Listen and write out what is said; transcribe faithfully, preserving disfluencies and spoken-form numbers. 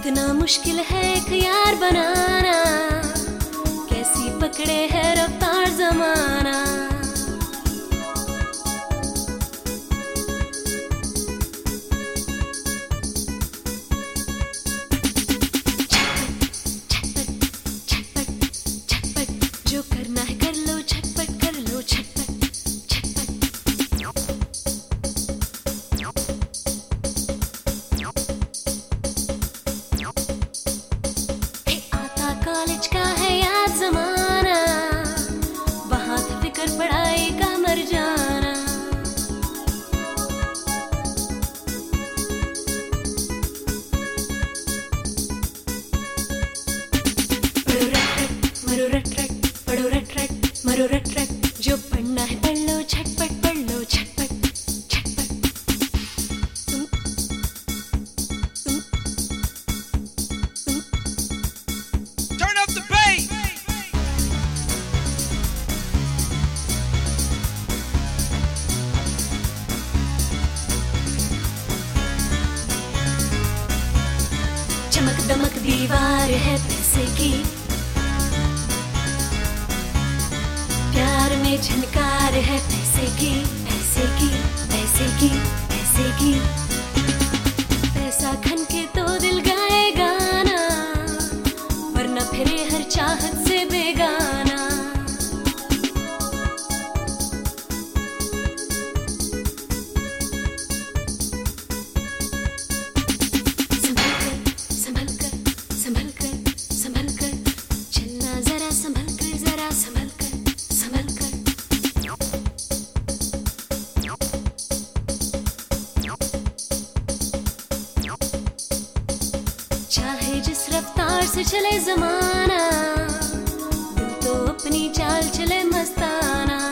कितना मुश्किल है एक यार बनाना, कैसी पकड़े है रफ्तार जमाना। जो करना है कर लो, झटपट कर लो, झटपट झटपट। हे आता कॉलेज का है याद जमाना, वहाँ था फिक्र पढ़ाई का मर जाना। मरो रट रट पढ़ो रट रट मरो रट रट, जो पढ़ना है पढ़ लो, झटपट पढ़ लो, झटपट झटपट। तुम तुम तुम Turn up the bass. चमक दमक दीवार है पैसे की, प्यार में झनकार है पैसे की, पैसे की, पैसे की, पैसे की। पैसा खन के तो दिल गाए गाना, वरना फिरे हर चाहत से बेगाना। संभल कर, संभल कर, संभल कर, संभल कर, चलना जरा संभल कर, जरा संभल कर, संभल कर। चाहे जिस रफ्तार से चले जमाना, दिल तो अपनी चाल चले मस्ताना।